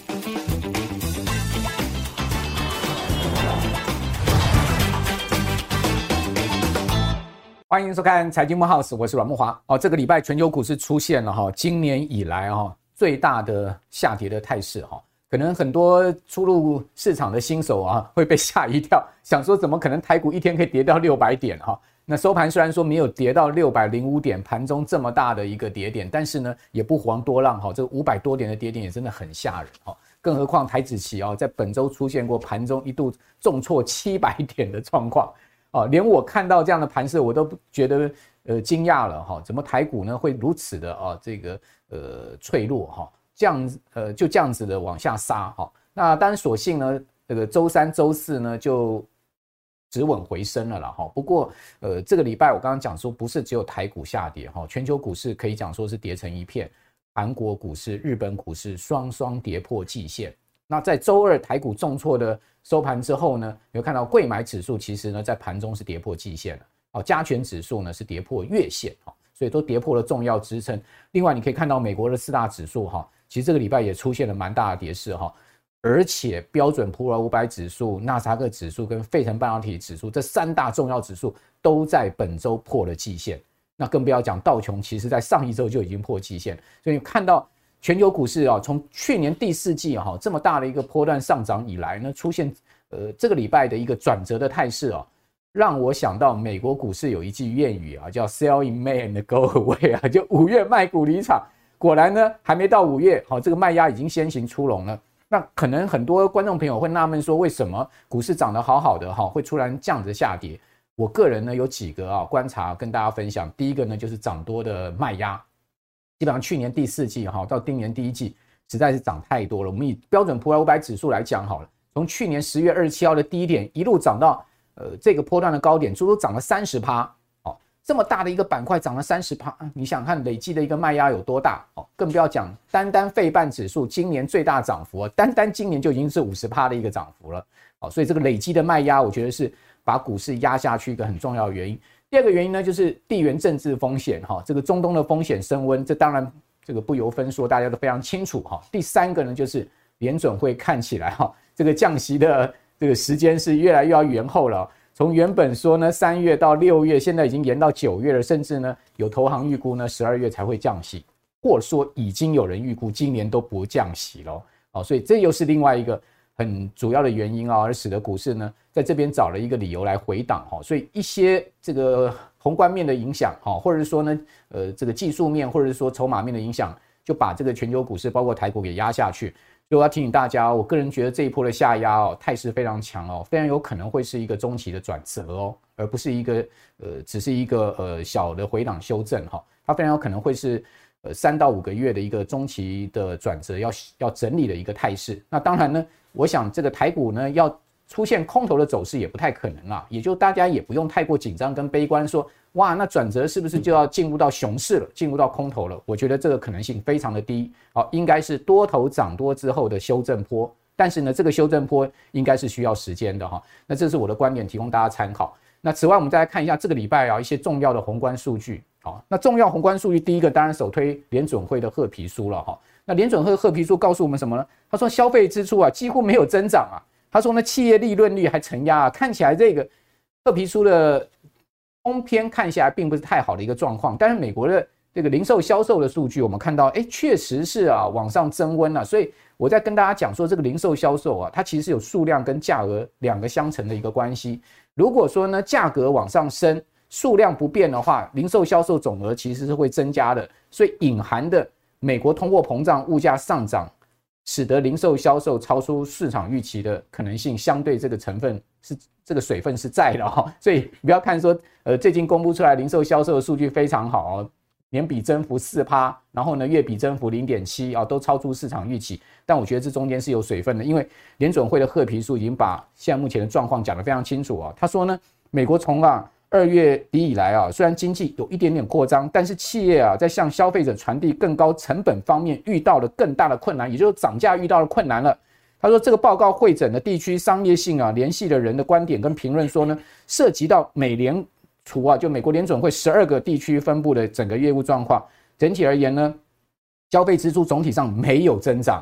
欢迎收看财经木 house， 我是阮慕骅。这个礼拜全球股市出现了今年以来最大的下跌的态势可能很多初入市场的新手会被吓一跳，想说怎么可能台股一天可以跌到600点那收盘虽然说没有跌到605点，盘中这么大的一个跌点，但是呢也不遑多让这个500多点的跌点也真的很吓人更何况台指期在本周出现过盘中一度重挫700点的状况连我看到这样的盘势我都觉得惊讶了怎么台股呢会如此的这个脆弱这样就这样子的往下杀那当然所幸呢这个周三周四呢就止稳回升了啦不过这个礼拜我刚刚讲说不是只有台股下跌全球股市可以讲说是跌成一片，韩国股市日本股市双双跌破季线。那在周二台股重挫的收盘之后呢，你会看到柜买指数其实呢在盘中是跌破季线了加权指数呢是跌破月线所以都跌破了重要支撑。另外你可以看到美国的4大指数其实这个礼拜也出现了蛮大的跌势而且标准普尔500指数、纳斯达克指数跟费城半导体指数这3大重要指数都在本周破了季线，那更不要讲道琼，其实在上一周就已经破季线。所以看到全球股市从去年第4季这么大的一个波段上涨以来呢，出现这个礼拜的一个转折的态势让我想到美国股市有一句谚语叫 Sell in May and go away 就5月卖股离场。果然呢，还没到5月这个卖压已经先行出笼了。那可能很多观众朋友会纳闷说，为什么股市涨得好好的会突然这样子下跌？我个人呢有几个观察跟大家分享。第一个呢就是涨多的卖压，基本上去年第4季到今年第1季实在是涨太多了。我们以标准普尔500指数来讲好了，从去年10月27号的低点一路涨到这个波段的高点，足足涨了 30%。这么大的一个板块涨了 30%， 你想看累积的一个卖压有多大更不要讲单费半指数今年最大涨幅单今年就已经是 50% 的一个涨幅了所以这个累积的卖压我觉得是把股市压下去一个很重要的原因。第二个原因呢就是地缘政治风险这个中东的风险升温，这当然这个不由分说，大家都非常清楚第三个呢就是联准会看起来这个降息的这个时间是越来越要延后了从原本说呢3月到6月，现在已经延到9月了，甚至呢有投行预估呢12月才会降息，或者说已经有人预估今年都不降息了所以这又是另外一个很主要的原因而使得股市呢在这边找了一个理由来回档所以一些这个宏观面的影响或者是说呢这个技术面或者是说筹码面的影响，就把这个全球股市包括台股给压下去。所以我要提醒大家我个人觉得这一波的下压态势非常强非常有可能会是一个中期的转折而不是一个只是一个小的回档修正它非常有可能会是3到5个月的一个中期的转折要整理的一个态势。那当然呢，我想这个台股呢要出现空头的走势也不太可能啦，也就大家也不用太过紧张跟悲观说哇那转折是不是就要进入到熊市了，进入到空头了。我觉得这个可能性非常的低应该是多头涨多之后的修正波，但是呢这个修正波应该是需要时间的那这是我的观点，提供大家参考。那此外我们再来看一下这个礼拜一些重要的宏观数据那重要宏观数据第一个当然首推联准会的褐皮书了那联准会褐皮书告诉我们什么呢？他说消费支出几乎没有增长他说呢企业利润率还承压看起来这个褐皮书的通篇看起来并不是太好的一个状况，但是美国的这个零售销售的数据我们看到确实是往上增温所以我在跟大家讲说这个零售销售它其实有数量跟价额两个相乘的一个关系。如果说呢价格往上升，数量不变的话，零售销售总额其实是会增加的，所以隐含的美国通货膨胀物价上涨使得零售销售超出市场预期的可能性相对这个成分是这个水分是在的所以不要看说最近公布出来零售销售的数据非常好年比增幅 4%， 然后呢月比增幅 0.7% 都超出市场预期，但我觉得这中间是有水分的，因为联准会的褐皮书已经把现在目前的状况讲得非常清楚他说呢美国从2月底以来虽然经济有一点点扩张，但是企业在向消费者传递更高成本方面遇到了更大的困难，也就是涨价遇到了困难了。他说这个报告汇整了地区商业性联系的人的观点跟评论说呢，涉及到美联储就美国联准会12个地区分布的整个业务状况，整体而言呢，消费支出总体上没有增长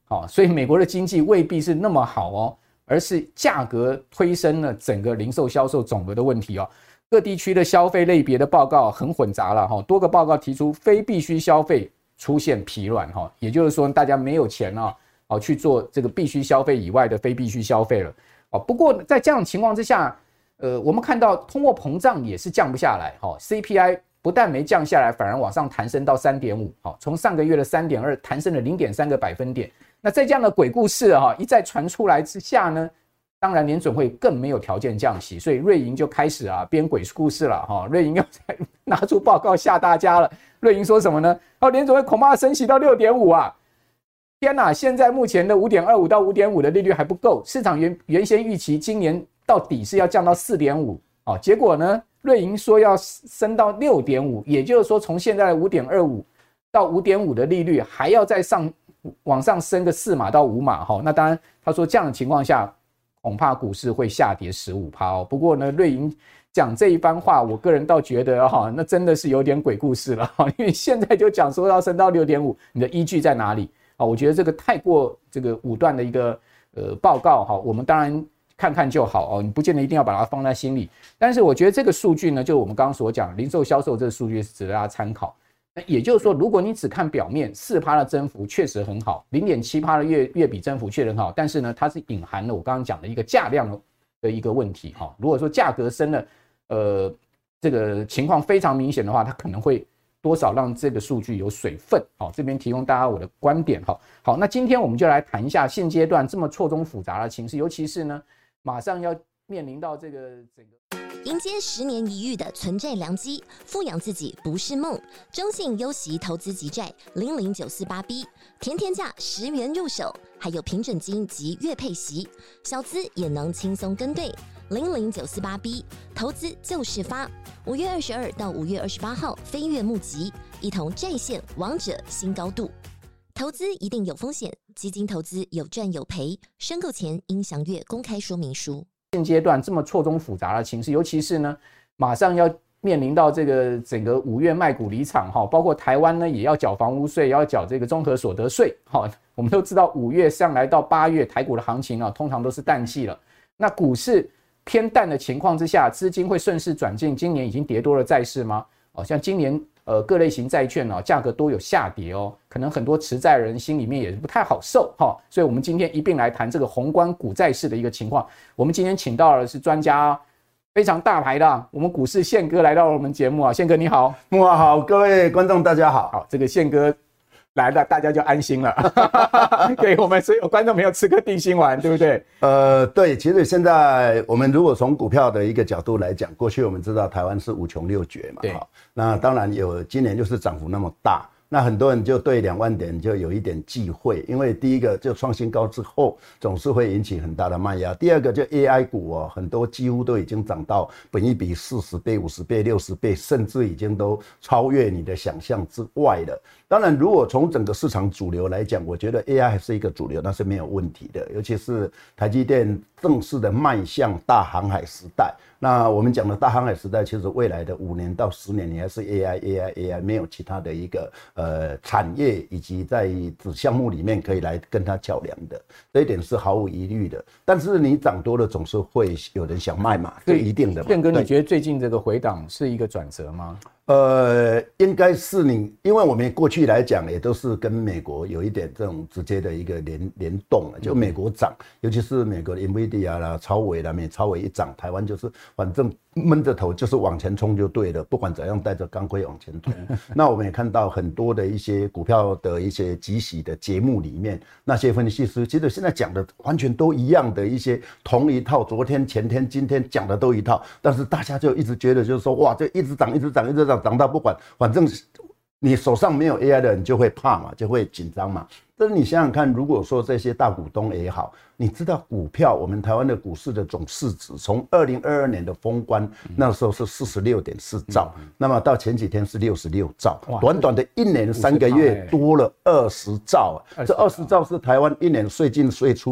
所以美国的经济未必是那么好哦，而是价格推升了整个零售销售总额的问题哦。各地区的消费类别的报告很混杂了哈，多个报告提出非必需消费出现疲软哈，也就是说大家没有钱去做这个必须消费以外的非必须消费了。不过在这样的情况之下，我们看到通货膨胀也是降不下来，CPI 不但没降下来，反而往上弹升到 3.5， 从上个月的 3.2 弹升了 0.3 个百分点。那在这样的鬼故事一再传出来之下呢，当然联准会更没有条件降息，所以瑞银就开始编鬼故事了瑞银又拿出报告吓大家了。瑞银说什么呢？联准会恐怕升息到 6.5 啊！天哪，现在目前的 5.25 到 5.5 的利率还不够，市场原先预期今年到底是要降到 4.5， 结果呢，瑞银说要升到 6.5， 也就是说从现在的 5.25 到 5.5 的利率还要再往上升个4码到5码那当然他说这样的情况下恐怕股市会下跌 15%。 不过呢，瑞银讲这一番话，我个人倒觉得那真的是有点鬼故事了因为现在就讲说要升到 6.5， 你的依据在哪里？我觉得这个太过这个武断的一个报告我们当然看看就好你不见得一定要把它放在心里。但是我觉得这个数据呢，就我们刚刚所讲零售销售这个数据是值得大家参考。那也就是说，如果你只看表面 4% 的增幅确实很好， 0.7% 的月比增幅确实很好，但是呢它是隐含了我刚刚讲的一个价量的一个问题如果说价格升了这个情况非常明显的话，它可能会多少让这个数据有水分这边提供大家我的观点好，那今天我们就来谈一下现阶段这么错综复杂的情势，尤其是呢马上要面临到这个整个迎接10年一遇的存债良机，富养自己不是梦。中信优息投资级债 00948B， 甜甜价10元入手，还有平准金及月配息，小资也能轻松跟对。00948B 投资就是发，5月22到5月28号飞跃募集，一同债线王者新高度。投资一定有风险，基金投资有赚有赔，申购前应详阅公开说明书。 现阶段这么错综复杂的情势，尤其是呢马上要面临到这个整个5月卖股离场包括台湾呢也要缴房屋税，要缴这个综合所得税我们都知道5月上来到8月台股的行情通常都是淡季了。那股市偏淡的情况之下，资金会顺势转进今年已经跌多了债市吗？像今年各类型债券价格都有下跌可能很多持债人心里面也不太好受所以我们今天一并来谈这个宏观股债市的一个情况。我们今天请到的是专家非常大牌的我们股市宪哥来到了我们节目宪哥你好。 木华好，各位观众大家好。 好，这个宪哥来了，大家就安心了给我们所有观众朋友吃颗定心丸，对不对？ 对，其实现在我们如果从股票的一个角度来讲，过去我们知道台湾是5穷6绝嘛，那当然有今年就是涨幅那么大，那很多人就对2万点就有一点忌讳，因为第一个就创新高之后总是会引起很大的卖压，第二个就 AI 股很多几乎都已经涨到本益比40倍、50倍、60倍，甚至已经都超越你的想象之外了。当然如果从整个市场主流来讲，我觉得 AI 还是一个主流，那是没有问题的，尤其是台积电正式的迈向大航海时代。那我们讲的大航海时代，其实未来的5年到10年，你还是 AI， 没有其他的一个产业以及在子项目里面可以来跟它较量的，这一点是毫无疑虑的。但是你涨多了，总是会有人想卖嘛，这一定的嘛。 宪哥，你觉得最近这个回档是一个转折吗？ 应该是因为我们过去来讲也都是跟美国有一点这种直接的一个联动，就美国涨，尤其是美国的 NVIDIA 啦、超微啦，美超微一涨，台湾就是反正闷着头就是往前冲就对了，不管怎样带着钢盔往前冲。那我们也看到很多的一些股票的一些即时的节目里面，那些分析师其实现在讲的完全都一样的一些同一套，昨天、前天、今天讲的都一套，但是大家就一直觉得就是说哇，就一直涨，一直涨，一直涨，涨到不管，反正你手上没有 AI 的人就会怕嘛，就会紧张嘛。但是你想想看，如果说这些大股东也好，你知道股票我们台湾的股市的总市值从2022年的封关那时候是46.4兆，那么到前几天是66兆，短短的1年3个月多了20兆，这20兆是台湾1年税进税出的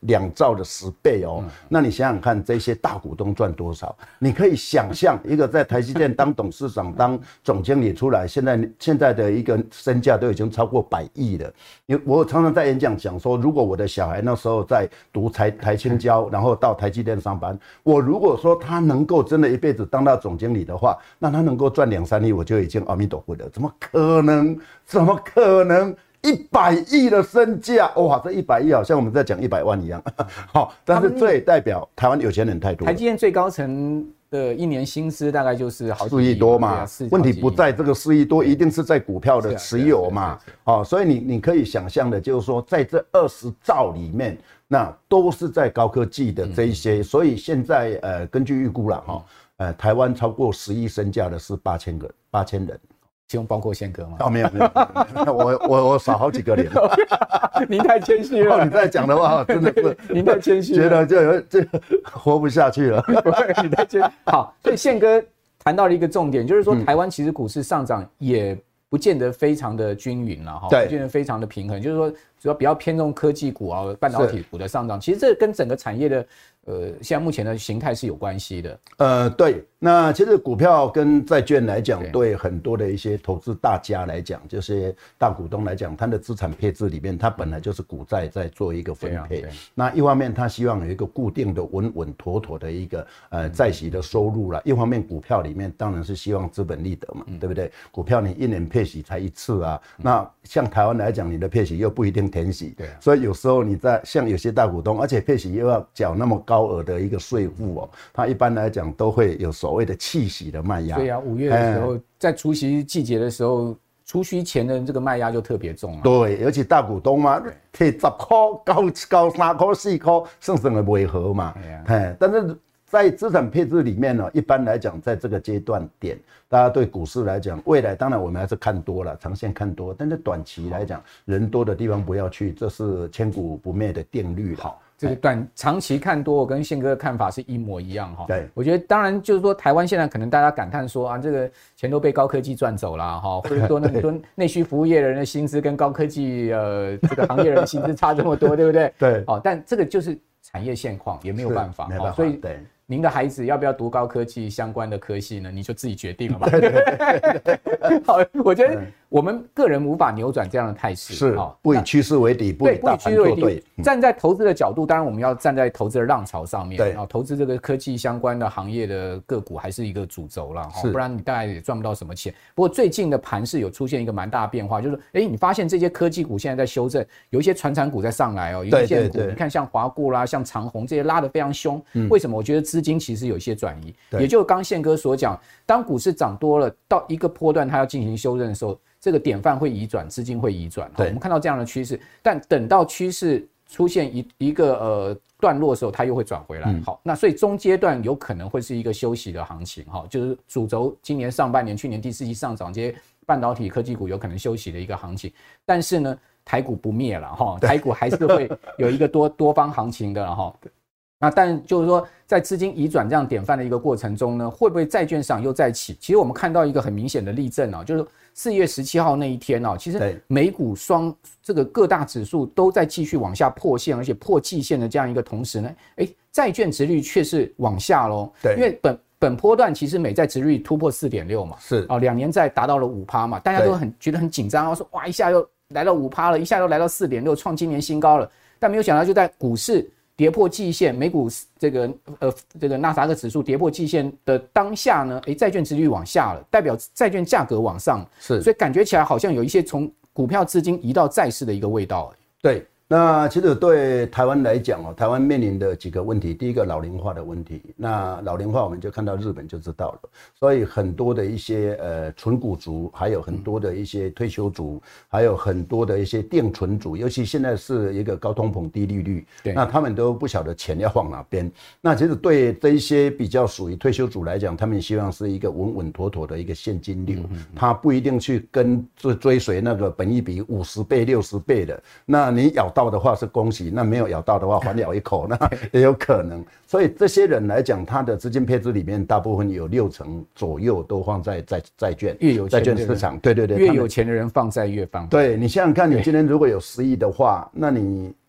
2兆的10倍哦。那你想想看，这些大股东赚多少？你可以想象，一个在台积电当董事长、当总经理出来，现在的一个身价都已经超过100亿了。我常常在演讲讲说，如果我的小孩那时候在读台清交，然后到台积电上班，我如果说他能够真的一辈子当到总经理的话，那他能够赚2、3亿，我就已经阿弥陀佛了。怎么可能？怎么可能？100亿的身价，哇，这100亿好像我们在讲100万一样。好，但是这也代表台湾有钱人太多了。 台积电最高层的1年薪资大概就是好 4亿多嘛，问题不在这个4亿多，一定是在股票的持有嘛。好，所以你可以想象的，就是说在这20兆里面，那都是在高科技的这一些，所以现在根据预估啦，台湾超过10亿身价的是8000人。 其中包括宪哥吗？ 哦，没有，我少好几个连。 您太谦虚了。 你再讲的话，真的是您太谦虚了， 觉得这活不下去了。 你太谦虚。好，所以宪哥谈到了一个重点，就是说台湾其实股市上涨也不见得非常的均匀了哈，不见得非常的平衡，就是说主要比较偏重科技股啊、半导体股的上涨，其实这跟整个产业的现在目前的形态是有关系的。 对，那其实股票跟债券来讲，对很多的一些投资大家来讲，就是大股东来讲，他的资产配置里面，他本来就是股债在做一个分配。那一方面，他希望有一个固定的、稳稳妥妥的一个债息的收入啦。一方面，股票里面当然是希望资本利得嘛，对不对？股票你1年配息才1次啊，那像台湾来讲，你的配息又不一定填息，所以有时候你在像有些大股东，而且配息又要缴那么高额的一个税负哦，他一般来讲都会有所谓的弃息的卖压。 对啊，5月的时候，在除息季节的时候，除息前的这个卖压就特别重了。 对，尤其大股东嘛，配10块、高3块、4块，剩的违和嘛。但是在资产配置里面呢，一般来讲，在这个阶段点，大家对股市来讲，未来当然我们还是看多了，长线看多，但是短期来讲，人多的地方不要去，这是千古不灭的定律了。 这个长期看多，我跟宪哥的看法是一模一样哈。 对， 我觉得当然就是说，台湾现在可能大家感叹说啊，这个钱都被高科技赚走了哈，或者说那么多内需服务业人的薪资跟高科技这个行业人的薪资差这么多，对不对？ 对。 但这个就是产业现况，也没有办法。所以对。您的孩子要不要读高科技相关的科系呢？你就自己决定了吧。对。好，我觉得我们个人无法扭转这样的态势， 是不以趋势为敌，不以大盘作对。 站在投资的角度，当然我们要站在投资的浪潮上面，对，投资这个科技相关的行业的个股还是一个主轴了，不然你大概也赚不到什么钱。不过最近的盘势有出现一个蛮大的变化，就是你发现这些科技股现在在修正，有一些传产股在上来哦，有一些股，你看像华固啦、像长鸿这些拉得非常凶，为什么？我觉得资金其实有一些转移，也就刚宪哥所讲，当股市涨多了，到一个波段它要进行修正的时候，这个典范会移转，资金会移转。我们看到这样的趋势，但等到趋势出现一个段落的时候，它又会转回来。好，那所以中阶段有可能会是一个休息的行情，就是主轴今年上半年、去年第4季上涨这些半导体科技股有可能休息的一个行情，但是呢，台股不灭了哈，台股还是会有一个多方行情的哈。那但就是说，在资金移转这样典范的一个过程中呢，会不会债券市场又再起？其实我们看到一个很明显的例证啊，就是4月17号那一天啊，其实美股这个各大指数都在继续往下破线，而且破季线的这样一个同时呢，债券殖利率却是往下咯。对，因为本波段其实美债殖利率突破 4.6 嘛，是2年债达到了 5% 嘛，大家都觉得很紧张，说哇一下又来到 5% 了，一下又来到 4.6， 创今年新高了。但没有想到就在股市跌破季线，美股这个纳斯达克指数跌破季线的当下呢，债券殖利率往下了，代表债券价格往上，是，所以感觉起来好像有一些从股票资金移到债市的一个味道。 对，那其实对台湾来讲台湾面临的几个问题，第一个老龄化的问题。那老龄化我们就看到日本就知道了，所以很多的一些存股族，还有很多的一些退休族，还有很多的一些定存族，尤其现在是一个高通膨低利率，那他们都不晓得钱要往哪边。那其实对这一些比较属于退休族来讲，他们希望是一个稳稳妥妥的一个现金流，他不一定去追随那个本益比50倍、60倍的。那你咬到的话是恭喜，那没有咬到的话还咬一口，那也有可能。所以这些人来讲，他的资金配置里面大部分有60%左右都放在债券，债券市场。对， 越有钱的人放债越放。 对，你想想看，你今天如果有10亿的话，那你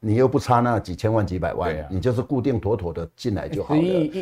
你又不差那几千万几百万， 啊、 你就是固定妥妥的进来就好了。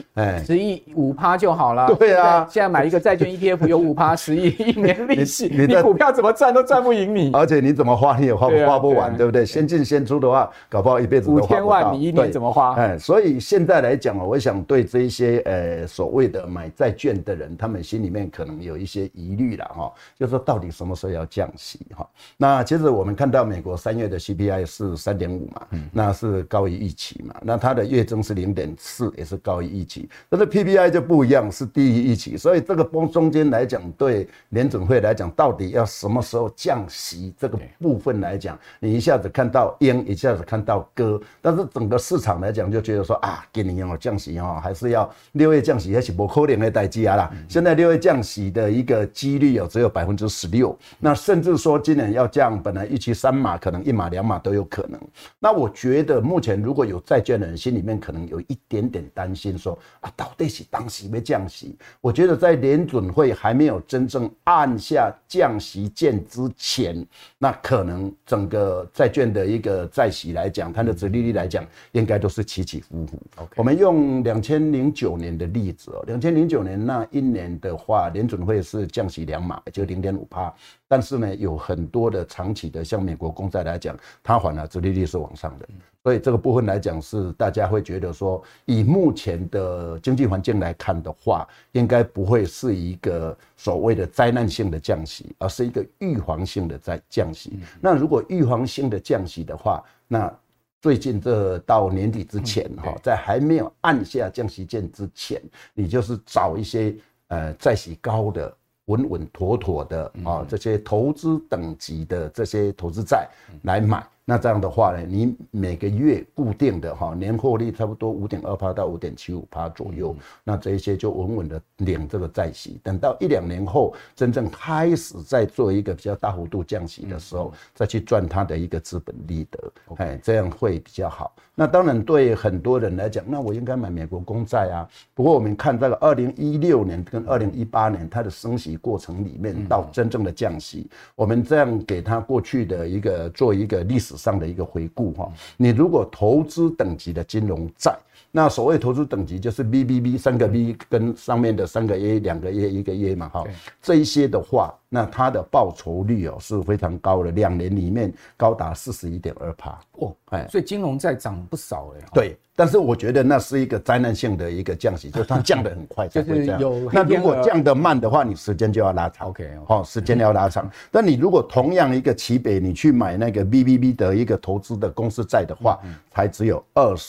10亿5%就好了。 对啊， 现在买一个债券 ETF 有5%、10亿一年利息，你股票怎么赚都赚不赢你。 而且你怎么花你也花不完，对不对？先进先出的话，搞不好一辈子都花不到。 5000万你一年怎么花？ 所以现在来讲，我想对这一些所谓的买债券的人，他们心里面可能有一些疑虑了哈，就是说到底什么时候要降息哈？那其实我们看到美国3月的 CPI 是3.5嘛，那是高于预期嘛，那它的月增是0.4，也是高于预期，但是 PPI 就不一样，是低于预期，所以这个中间来讲，对联准会来讲，到底要什么时候降息这个部分来讲，你一下子看到鹰，一下子看到鸽，但是整个市场来讲就觉得说啊，今年降息还是要6月降息，还是不可能的代志啦。现在6月降息的一个几率只有16%，那甚至说今年要降，本来预期3码，可能1码2码都有可能。那我觉得目前如果有债券的人心里面可能有一点点担心说啊，到底是当时要降息？我觉得在联准会还没有真正按下降息键之前，那可能整个债券的一个债息来讲，它的殖利率来讲，应该都是起起伏伏。我们用2009年的例子，2009年那一年的话，联准会是降息2码，就0.5%。但是呢，有很多的长期的，像美国公债来讲，它反而殖利率是往上的，所以这个部分来讲是大家会觉得说，以目前的经济环境来看的话，应该不会是一个所谓的灾难性的降息，而是一个预防性的降息。那如果预防性的降息的话，那最近这到年底之前在还没有按下降息键之前，你就是找一些债息高的稳稳妥妥的这些投资等级的这些投资债来买。那这样的话呢，你每个月固定的年获利差不多5.2%到5.75%左右，那这一些就稳稳的领这个债息。等到1-2年后，真正开始再做一个比较大幅度降息的时候，再去赚它的一个资本利得，这样会比较好。那当然对很多人来讲，那我应该买美国公债啊。不过我们看这个2016年跟2018年它的升息过程里面到真正的降息，我们这样给它过去的一个做一个历史上的一个回顾哈。你如果投资等级的金融债，那所谓投资等级就是 BBB 3个 B 跟上面的3个 A 2个 A 1个 A 嘛哈，这一些的话，那它的报酬率是非常高的，2年里面高达41.2% 哦，所以金融债涨不少哎。 对，但是我觉得那是一个灾难性的一个降息，就是它降得很快才会这样。那如果降得慢的话，你时间就要拉长。 OK， 时间要拉长。但你如果同样一个期北，你去买那个 BBB 的一个投资的公司债的话，才只有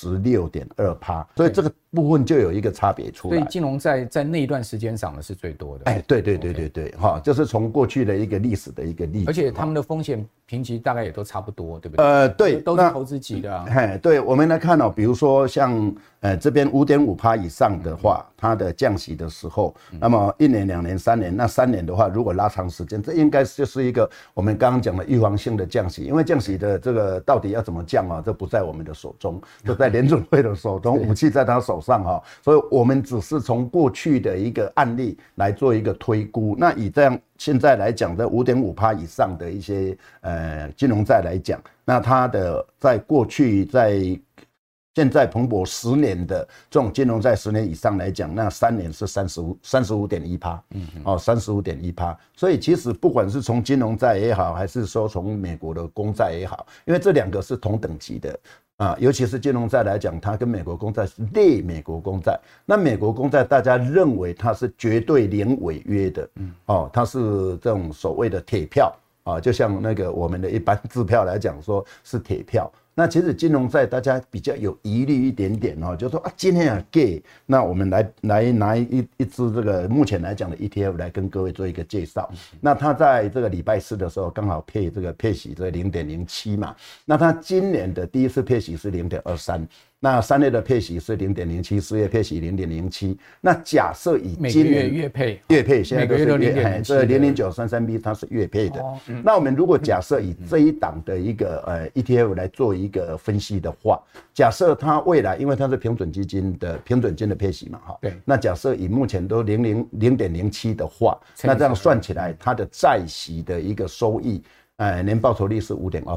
26.2%，所以这个部分就有一个差别出来。 所以金融债在那一段时间涨的是最多的。 对，就是从过去的一个历史的一个例子。 而且他们的风险评级大概也都差不多，对不对？ 对， 都是投资级的啊。 对，我们来看比如说像这边5.5%以上的话，它的降息的时候，那么1年、2年、3年，那3年的话，如果拉长时间，这应该就是一个我们刚刚讲的预防性的降息。因为降息的这个到底要怎么降这不在我们的手中，就在联准会的手中，武器在他手上所以我们只是从过去的一个案例来做一个推估。那以这样现在来讲的5.5%以上的一些金融债来讲，那它的在过去现在彭博10年的这种金融债10年以上来讲，那3年是35.1%， 35.1%。所以其实不管是从金融债也好，还是说从美国的公债也好，因为这2个是同等级的。尤其是金融债来讲，它跟美国公债是类美国公债。那美国公债大家认为它是绝对零违约的，它是这种所谓的铁票就像那个我们的一般支票来讲，说是铁票。那其实金融债大家比较有疑虑一点点就说今天给，那我们来拿一支这个目前来讲的 ETF 来跟各位做一个介绍。那它在这个礼拜4的时候刚好配这个配息这 0.07 嘛，那它今年的第一次配息是 0.23。那3月的配息是 0.07， 4月配息 0.07。那假设以今年月配， 现在都是这0.933B 它是月配的。那我们如果假设以这一档的一个ETF 来做一个分析的话，假设它未来因为它是平准金的配息嘛对，那假设以目前都0.07的话，那这样算起来它的债息的一个收益年报酬率是 5.2%。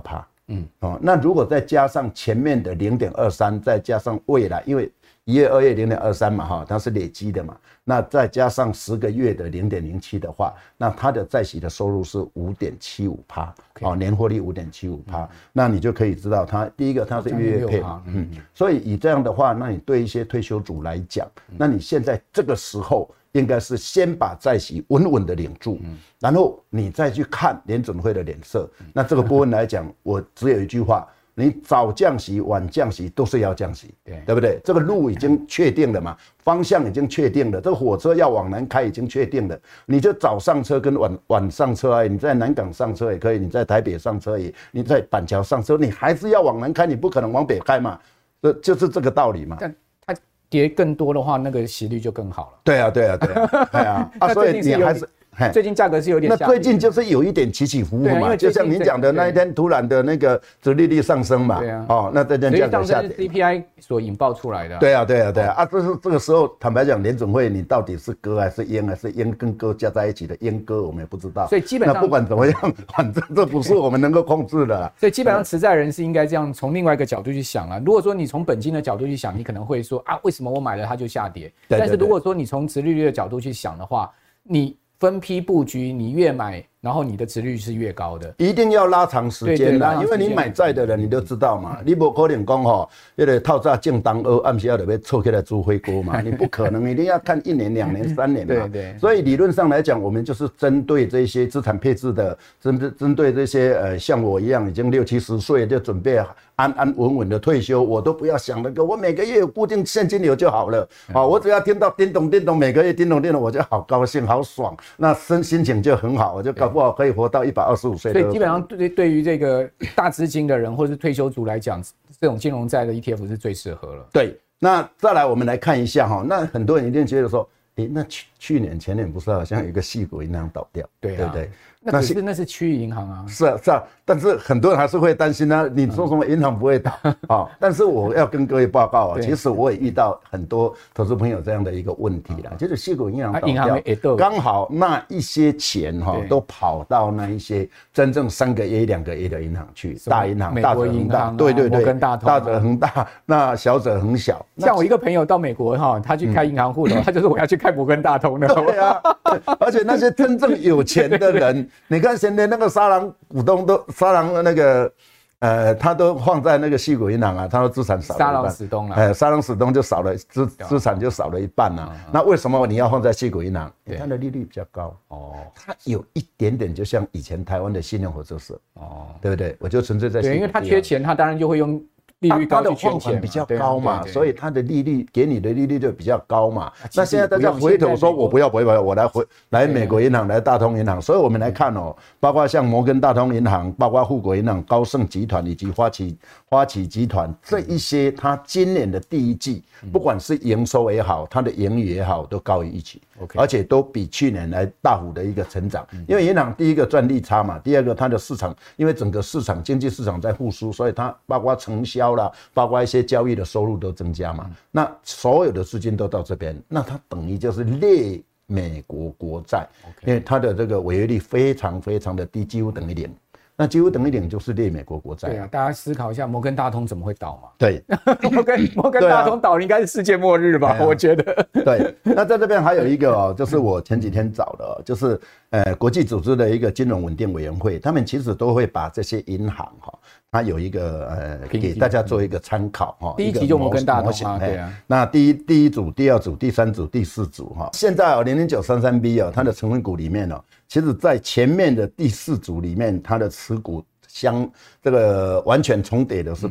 那如果再加上前面的0.23，再加上未来，因为1月、2月0.23嘛，它是累积的嘛，那再加上10个月的0.07的话，那它的债息的收入是5.75%，年获利5.75%，那你就可以知道它第一个它是月月配，所以以这样的话，那你对一些退休族来讲，那你现在这个时候应该是先把债息稳稳的领住，然后你再去看联准会的脸色。那这个部分来讲，我只有一句话。你早降息、晚降息都是要降息，对不对？这个路已经确定了嘛，方向已经确定了，这个火车要往南开已经确定了，你就早上车跟晚上车而已，你在南港上车也可以，你在台北上车也，你在板桥上车，你还是要往南开，你不可能往北开嘛，就是这个道理嘛。 但它跌更多的话，那个息率就更好了。 对啊，所以你还是。 最近价格是有点下跌， 那最近就是有一点起起伏伏嘛，就像你讲的那一天突然的那个殖利率上升嘛，那这天价格下跌， 所以 CPI 所引爆出来的。 对啊，这个时候坦白讲，联准会你到底是鸽还是鹰，还是鹰跟鸽加在一起的鹰鸽，我们也不知道。 所以基本上那不管怎么样，反正这不是我们能够控制的。 所以基本上持债人是应该这样从另外一个角度去想啊。如果说你从本金的角度去想，你可能会说为什么我买了它就下跌？但是如果说你从殖利率的角度去想的话，你分批布局，你越买，然后你的殖利率是越高的， 一定要拉长时间啦，因为你买债的人你都知道嘛，你不可能讲那个透早正当午，暗时要就要凑起来煮火锅嘛，你不可能，一定要看1年、2年、3年嘛。对，所以理论上来讲，我们就是针对这些资产配置的，针对这些像我一样已经60、70岁就准备安安稳稳的退休，我都不要想那个，我每个月有固定现金流就好了。我只要听到叮咚叮咚，每个月叮咚叮咚，我就好高兴、好爽，那心情就很好，我就搞不好可以活到125岁。 所以基本上对于这个大资金的人或是退休族来讲，这种金融债的 ETF 是最适合了。 对，那再来我们来看一下那很多人一定觉得说，那去年前年不是好像有一个矽谷银行倒掉，对不对？ 那是区域银行啊。 是啊，但是很多人还是会担心啊。你说什么银行不会倒但是我要跟各位报告其实我也遇到很多投资朋友这样的一个问题啦，就是矽谷银行倒掉，刚好那一些钱都跑到那一些真正3个 A、2个 A 的银行去，大银行，大者恒大，对，大者恒大，那小者恒小。 像我一个朋友到美国他去开银行户头，他就说我要去开摩根大通的。 对啊，而且那些真正有钱的人。你看现在那个沙狼股东都那个他都放在那个矽谷银行啊，他的资产少了一半。 沙狼死东了， 沙狼死东就少了资产就少了一半了。那为什么你要放在矽谷银行？它的利率比较高它有一点点就像以前台湾的信用合作社对不对？我就纯粹在对，因为他缺钱，他当然就会用。利率高， 它的放款比较高嘛，所以它的利率给你的利率就比较高嘛。那现在大家回头说，我不要，我来美国银行，来大通银行。所以我们来看包括像摩根大通银行，包括富国银行、高盛集团以及花旗集团这一些，它今年的第一季，不管是营收也好，它的盈余也好，都高于预期，而且都比去年来大幅的一个成长。因为银行第一个赚利差嘛，第二个它的市场，因为整个经济市场在复苏，所以它包括承销包括一些交易的收入都增加嘛，那所有的资金都到这边，那它等于就是类美国国债，因为它的这个违约率非常非常的低，几乎等于0。那几乎等于0就是类美国国债。 对啊，大家思考一下，摩根大通怎么会倒嘛？ 对， 摩根大通倒应该是世界末日吧？我觉得。 对，那在这边还有一个就是我前几天找的，就是国际组织的一个金融稳定委员会，他们其实都会把这些银行它有一个给大家做一个参考第一集就摩根大通对啊。 那第一组、第2组、第3组、第4组现在00933B 它的成分股里面其实在前面的第4组里面，它的持股这个完全重叠的是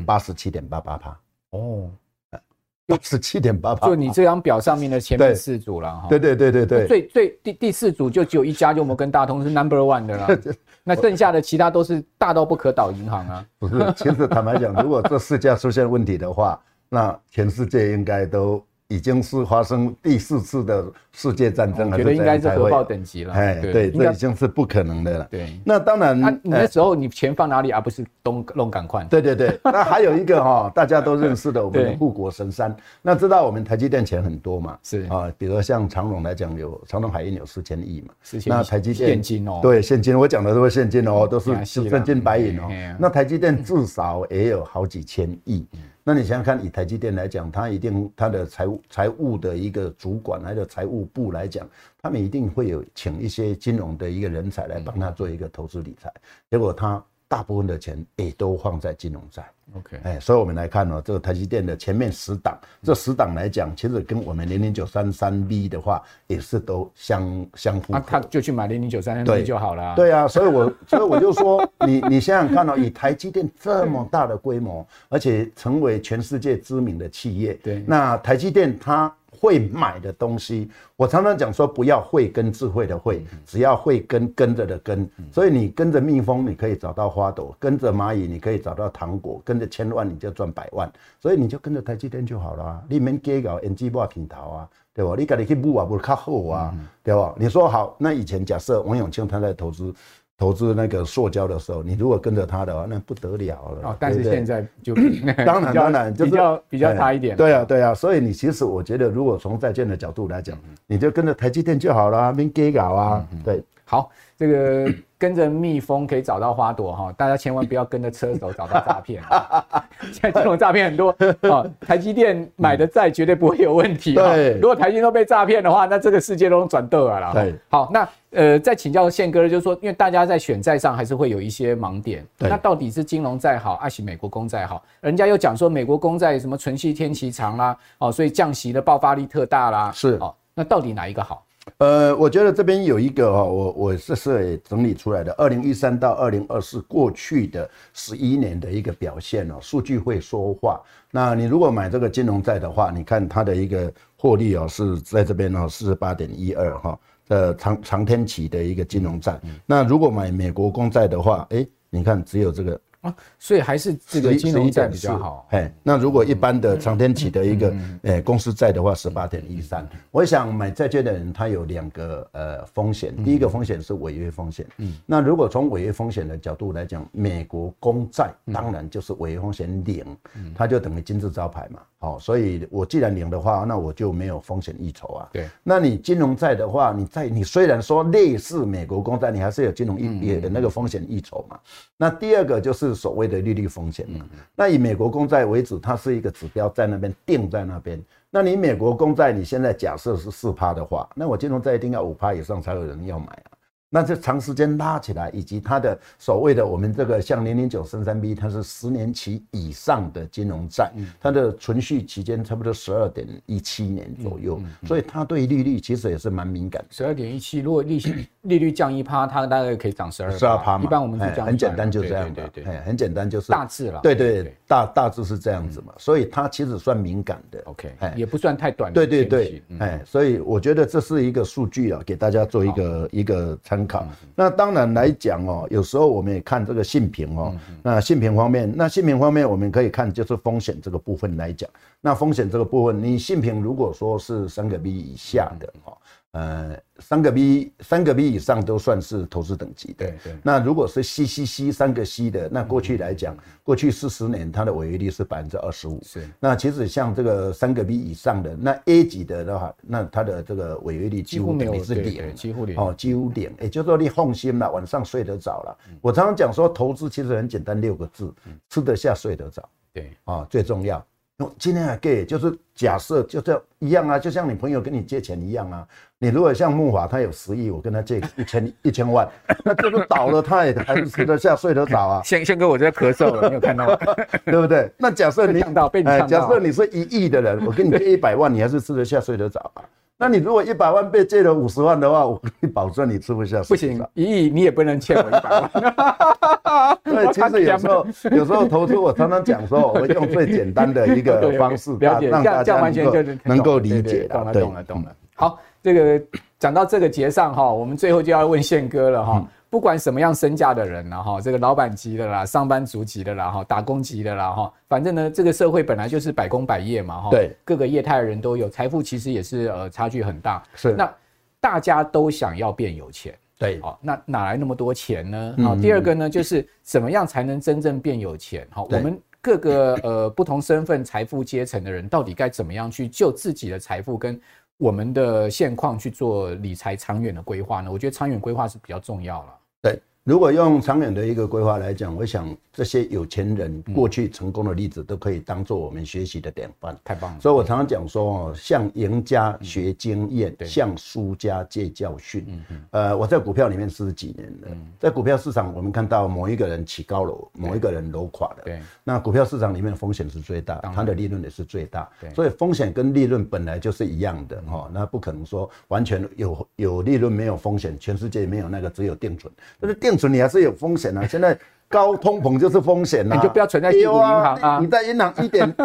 87.88%。87.88%， 就你这张表上面的前面4组了对。 第4组就只有一家，就摩根大通是 No.1 的啦。那剩下的其他都是大到不可倒银行啊。 不是，其实坦白讲，如果这4家出现问题的话，那全世界应该都已经是发生第4次的世界战争， 我觉得应该是核爆等级了。 对，这已经是不可能的了。 对， 那当然， 你那时候你钱放哪里啊？不是弄赶快。 对，那还有一个大家都认识的我们的护国神山。那知道我们台积电钱很多嘛？是比如说像长荣来讲，长荣海运有4000亿嘛。那台积电现金哦， 对，现金，我讲的都是现金哦，都是真金白银哦。那台积电至少也有好几千亿。那你想想看，以台积电来讲，它一定它的财务的一个主管，还有财务部来讲，他们一定会有请一些金融的一个人才来帮他做一个投资理财。结果他大部分的钱也都放在金融债。OK， 所以我们来看这个台积电的前面10档，这10档来讲，其实跟我们00933B 的话也是都相符合。 他就去买00933B 就好了。 对啊，所以我就说，你想想看以台积电这么大的规模，而且成为全世界知名的企业，对，那台积电它会买的东西，我常常讲说，不要慧跟智慧的慧，只要慧跟着的跟。所以你跟着蜜蜂，你可以找到花朵；跟着蚂蚁，你可以找到糖果；跟着1000万，你就赚100万。所以你就跟着台积电就好了，你免计较演技不平头啊，对吧？你自己去补啊，不较好啊，对吧？你说好，那以前假设王永庆他在投资那个塑胶的时候，你如果跟着他的话，那不得了了。 但是现在就当然就是比较差一点。 对啊，所以你其实我觉得，如果从再见的角度来讲，你就跟着台积电就好了，免计较啊。对， 好，这个跟着蜜蜂可以找到花朵大家千万不要跟着车手找到诈骗。现在这种诈骗很多台积电买的债绝对不会有问题。对，如果台积电都被诈骗的话，那这个世界都转豆了。对，好，那再请教宪哥，就是说，因为大家在选债上还是会有一些盲点，那到底是金融债好，还是美国公债好？人家又讲说美国公债什么存续天期长啦，所以降息的爆发力特大啦，是那到底哪一个好？ 我觉得这边有一个我这是也整理出来的，2013到2024过去的11年的一个表现数据会说话。那你如果买这个金融债的话，你看它的一个获利是在这边48.12长天期的一个金融债。那如果买美国公债的话，你看只有这个。 所以还是这个金融债比较好。 那如果一般的长天期的一个公司债的话，18.13。我想买债券的人他有2个风险，第一个风险是违约风险。那如果从违约风险的角度来讲，美国公债当然就是违约风险0，它就等于金字招牌嘛。所以我既然0的话，那我就没有风险溢酬啊。对，那你金融债的话，你虽然说类似美国公债，你还是有金融业的那个风险溢酬嘛。那第二个就是所谓的利率风险嘛。那以美国公债为主，它是一个指标在那边定在那边。那你美国公债你现在假设是4%的话，那我金融债一定要5%以上才有人要买啊。那这长时间拉起来，以及它的所谓的我们这个像00933B，它是10年期以上的金融债，它的存续期间差不多12.17年左右，所以它对利率其实也是蛮敏感的。 12.17，如果利率降1%，它大概可以涨12%嘛。一般我们是这样， 很简单就这样的，很简单就是大致了。 对，大致是这样子嘛，所以它其实算敏感的。 OK， 也不算太短。 对，所以我觉得这是一个数据啊，给大家做一个参考。那当然来讲有时候我们也看这个信评那信评方面我们可以看就是风险这个部分来讲，那风险这个部分，你信评如果说是3个 B 以下的3个 B 以上都算是投资等级的。对。那如果是 CCC 3个 C 的，那过去来讲，过去40年它的违约率是25%。是。那其实像这个3个 B 以上的，那 A 级的话，那它的这个违约率几乎等于是0， 几乎0。 几乎0。也就是说你放心了，晚上睡得着了。我常常讲说，投资其实很简单，6个字：吃得下，睡得着。对。最重要。今天还给就是假设就这样一样啊，就像你朋友跟你借钱一样啊。你如果像木华他有10亿，我跟他借1000万，那这个倒了他也还是吃得下睡得着啊。 宪哥我在咳嗽了，你有看到吗？ 对不对？那假设你被你呛到， 假设你是1亿的人，我跟你借100万，你还是吃得下睡得着啊。那你如果100万被借了50万的话，我跟你保证你吃不下。 不行，1亿你也不能欠我100万。 对，其实有时候投资，我常常讲说，我用最简单的一个方式， 了解，让大家能够理解。 懂了。好，这个讲到这个节上我们最后就要问宪哥了不管什么样身价的人啦，这个老板级的啦，上班族级的啦，打工级的啦，反正呢，这个社会本来就是百工百业嘛， 对， 各个业态的人都有，财富其实也是差距很大。 是， 那大家都想要变有钱， 对， 那哪来那么多钱呢？第二个呢，就是怎么样才能真正变有钱？我们各个不同身份、财富阶层的人，到底该怎么样去就自己的财富跟我们的现况去做理财长远的规划呢？我觉得长远规划是比较重要了。 对，如果用长远的一个规划来讲，我想这些有钱人过去成功的例子都可以当做我们学习的典范。 太棒了！ 所以我常常讲说，向赢家学经验，向输家借教训。我在股票里面40几年了，在股票市场，我们看到某一个人起高楼，某一个人楼垮了。对，那股票市场里面风险是最大，它的利润也是最大。所以风险跟利润本来就是一样的那不可能说完全有利润没有风险，全世界没有那个只有定存。但是定存你还是有风险啊，现在高通膨就是风险啊， 你就不要存在矽谷银行啊。 你在银行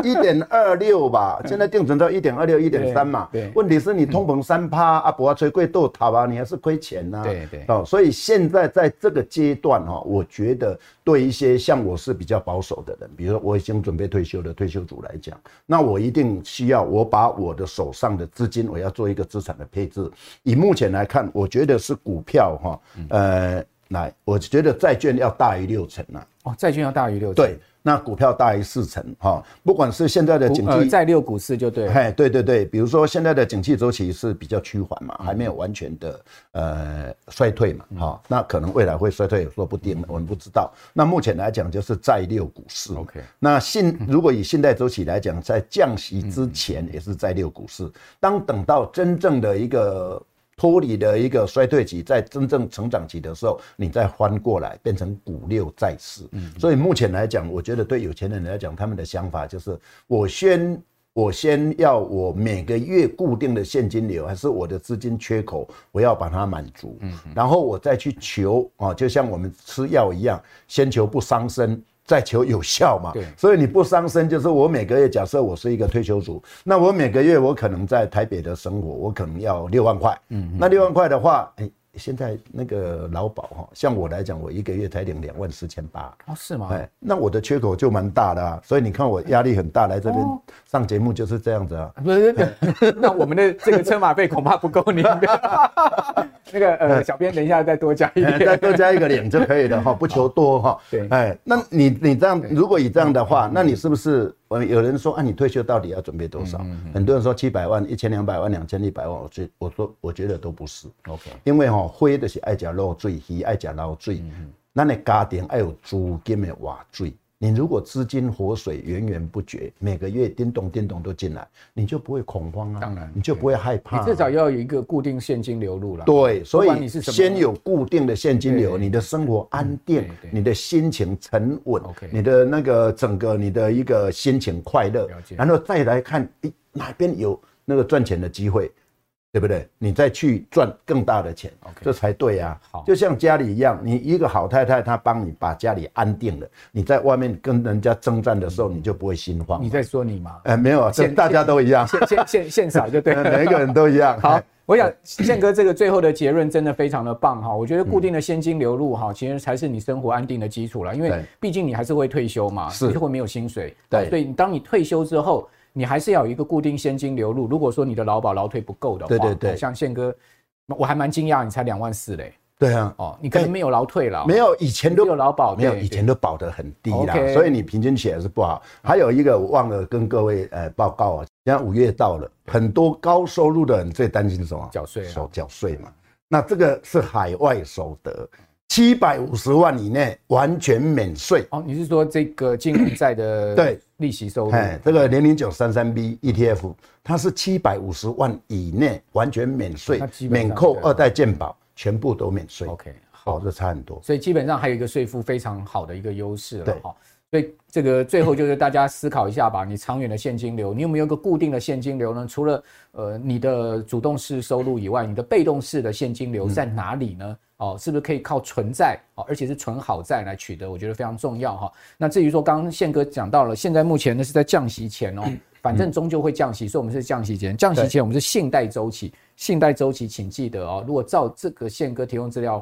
1.26吧，现在定存到1.26、1.3嘛。问题是你通膨3%啊，不要吹贵豆塔啊，你还是亏钱呐。所以现在在这个阶段我觉得对一些像我是比较保守的人，比如说我已经准备退休的退休族来讲，那我一定需要我把我的手上的资金，我要做一个资产的配置。以目前来看，我觉得是股票我觉得债券要大于60% 债券要大于60%。 对，那股票大于40%不管是现在的景气在6股市就对了。 对，比如说现在的景气周期是比较趋缓嘛，还没有完全的衰退嘛那可能未来会衰退也说不定，我们不知道。那目前来讲就是在6股市。那如果以现代周期来讲，在降息之前也是在6股市。等到真正的一个脱离的一个衰退期，在真正成长期的时候，你再翻过来变成股6债4。所以目前来讲，我觉得对有钱人来讲，他们的想法就是我先要我每个月固定的现金流，还是我的资金缺口，我要把它满足，然后我再去求就像我们吃药一样，先求不伤身，再求有效嘛。所以你不伤身，就是我每个月，假设我是一个退休族，那我每个月我可能在台北的生活，我可能要6万块。那6万块的话，现在那个劳保像我来讲，我一个月才领24800。 是吗？ 那我的缺口就蛮大的所以你看我压力很大，来这边上节目就是这样子啊。 不是，那我们的这个车马费恐怕不够你。那个小编等一下再多加一点， 再多加一个0就可以了不求多对，那你这样，如果以这样的话，那你是不是有人说你退休到底要准备多少？很多人说700万、1200万、2100万，我觉得都不是。因为花就是爱吃肉水，鱼爱吃捞水，咱的家庭要有资金的活水。你如果资金活水源源不绝，每个月叮咚叮咚都进来，你就不会恐慌啊，当然你就不会害怕。 你至少要有一个固定现金流入了。 对，所以先有固定的现金流，你的生活安定，你的心情沉稳，你的那个整个你的一个心情快乐，然后再来看哪边有那个赚钱的机会。对不对？你再去赚更大的钱，这才对啊。就像家里一样，你一个好太太，她帮你把家里安定了，你在外面跟人家征战的时候，你就不会心慌。 你在说你吗？ 没有啊，大家都一样， 现少就对了， 每一个人都一样。 好，我想宪哥这个最后的结论真的非常的棒我觉得固定的现金流入其实才是你生活安定的基础了，因为毕竟你还是会退休嘛，你就会没有薪水。对，所以当你退休之后，你还是要有一个固定现金流入。如果说你的劳保劳退不够的话，对，像宪哥，我还蛮惊讶，你才24000嘞。 对啊， 你可能没有劳退了， 没有以前都有劳保， 没有以前都保得很低啦，所以你平均起来是不好。还有一个我忘了跟各位报告现在5月到了，很多高收入的人最担心什么？ 缴税， 缴税嘛。那这个是海外所得。750万以内完全免税你是说这个金融债的对利息收入？ 这个00933B ETF 它是750万以内完全免税，免扣2代健保，全部都免税。好，这差很多。 所以基本上还有一个税负非常好的一个优势了所以这个最后就是大家思考一下吧，你长远的现金流，你有没有一个固定的现金流呢？除了你的主动式收入以外，你的被动式的现金流在哪里呢？是不是可以靠纯债而且是纯好债来取得？我觉得非常重要那至于说刚刚宪哥讲到了，现在目前呢是在降息前反正终究会降息，所以我们是降息前。降息前我们是信贷周期，信贷周期请记得如果照这个宪哥提供资料的话，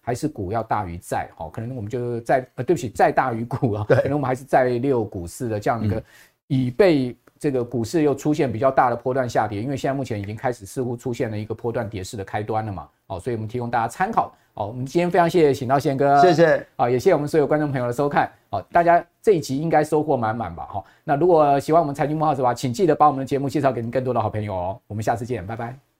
还是股要大于债，可能我们就对不起，债大于股啊，可能我们还是债6股4的这样一个，以备这个股市又出现比较大的波段下跌，因为现在目前已经开始似乎出现了一个波段跌势的开端了嘛，所以我们提供大家参考。我们今天非常谢谢请到宪哥， 谢谢也谢谢我们所有观众朋友的收看，大家这一集应该收获满满吧，那如果喜欢我们财经幕后的话，请记得把我们的节目介绍给您更多的好朋友哦，我们下次见，拜拜。